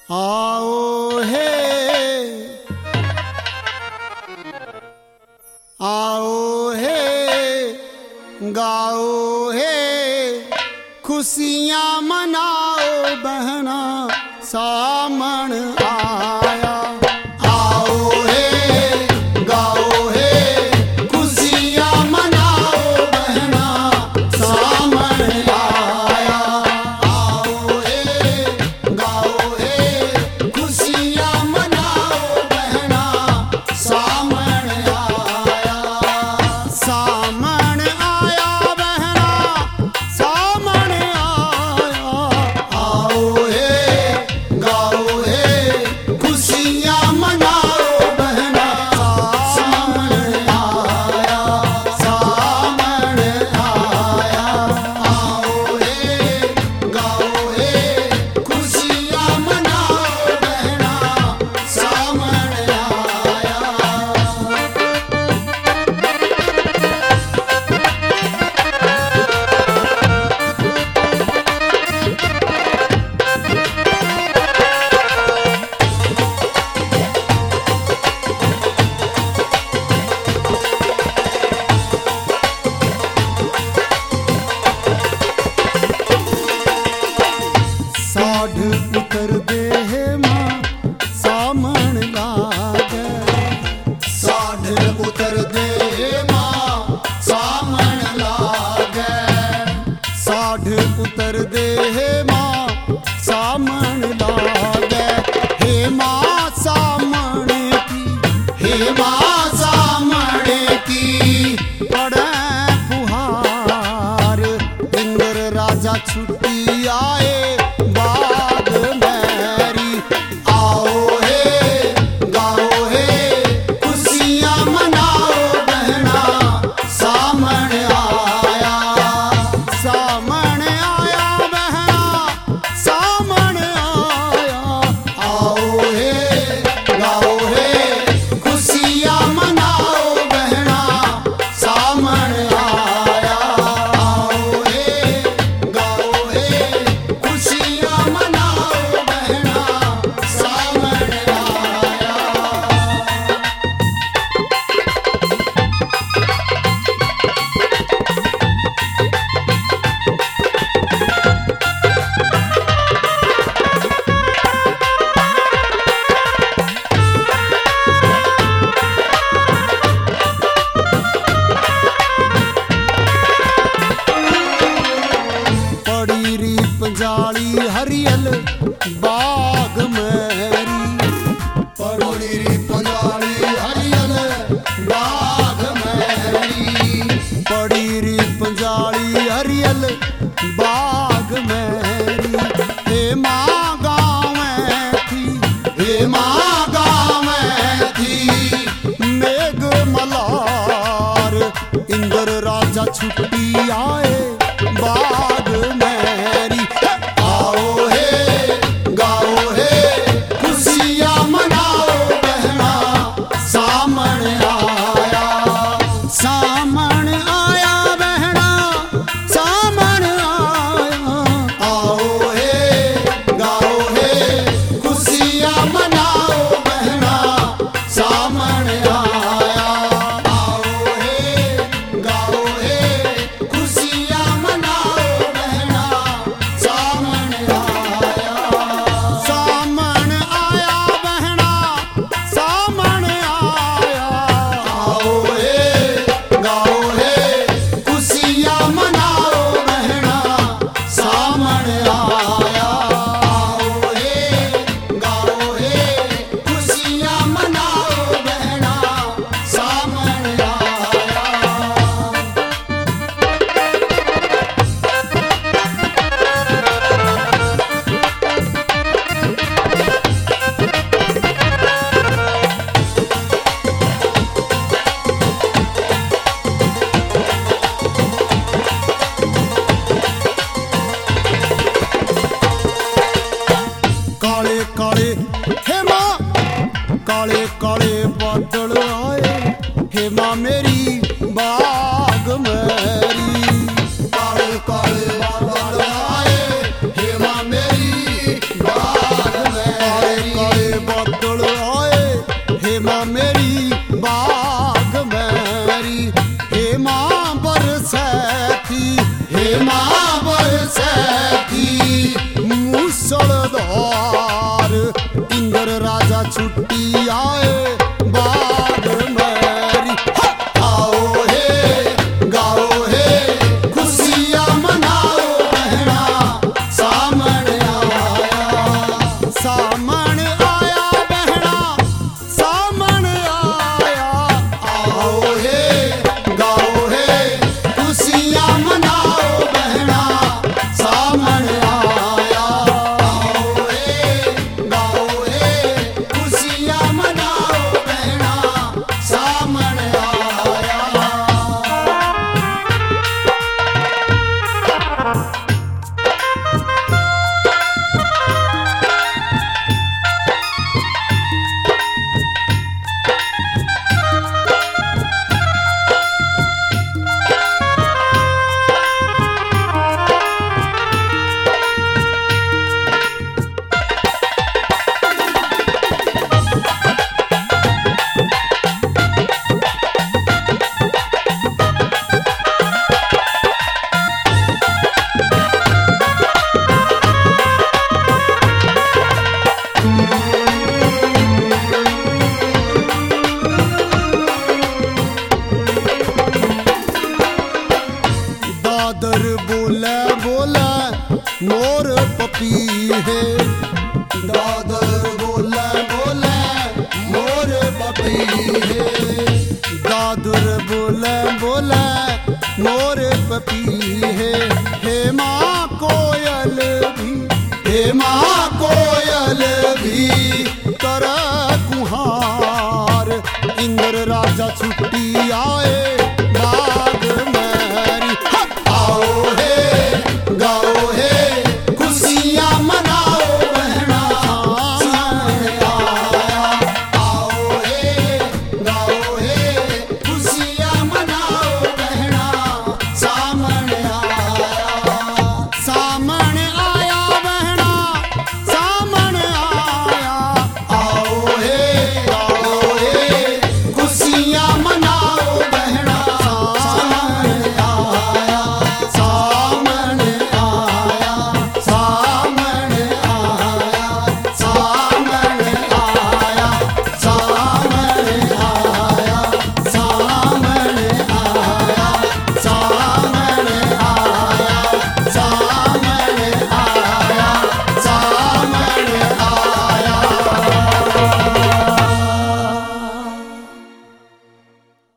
आओ हे आओ हे गाओ हे खुशियाँ मनाओ बहना सामन आया। आओ हे गाओ हे खुशियाँ मनाओ बहना सामन आया। आओ हे गाओ हे खुशियाँ मनाओ बहना सामन आया। सामन आया बहना सामन आया। आओ हे गाओ हे खुशियाँ मनाओ बहना सामन आया। सामन आया। आओ हे गाओ हे खुशियाँ मनाओ बहना सामन आया। साढ़ उतर दे हे माँ सामन लागे। साढ़ उतर दे हे माँ सामन लागे। साढ़ उतर दे हे माँ सामन लागे। हे माँ सामन की हे माँ सामन की पड़े फुहार। इंद्र राजा छुट्टी आए बाग मेरी। आओ हे गाओ हे खुशियाँ मनाओ बहना सामन आया। सामन आया बहना सामन आया। आओ हे गाओ हे खुशियाँ मनाओ बहना सामन आया। आओ हे गाओ हे खुशियाँ मनाओ बहना सामन आया। पड़ी री पंजाली हरियल बाग मेरी। पड़ी री पंजाली हरियल बाग मेरी। पड़ी री पंजाली हरियल बाग मेरी। हे माँ गाँव में थी हे माँ गाँव में थी मेघ मलार। इंद्र राजा छुट्टी आए बाग मेरी। आओ हे गाओ हे खुशियाँ मनाओ बहना सामन आया। सामन आया बहना सामन आया। आओ हे गाओ हे खुशियाँ मनाओ बहना सामन आया। आओ हे गाओ हे खुशियाँ मनाओ बहना सामन आया। सामन आया बहना सामन आया। आओ हे गाओ हे खुशियाँ मनाओ बहना सामन आया। आओ हे गाओ हे खुशियाँ मनाओ बहना सामन आया। काले काले हे माँ काले काले बादल आए। हे माँ मेरी बाग मेरी। काले काले बादल आए। हे माँ मेरी बाग मेरी। बरसैती मूसलधार इंद्र राजा छुट्टी आए बाग मेरी आओ हे गाओ हे खुशियां मनाओ बहना सामन आया बहना सामन आया आओ हे गाओ हे खुशियां मनाओ बहना सामन आया आओ हे गाओ हे खुशियां मनाओ बहना सामन आया। दादर बोले बोले मोर पपी है दादर बोले बोले मोर पपी है दादर बोले बोले मोर पपी है हे माँ कोयल भी कर कुहार इंद्र राजा छुट्टी आए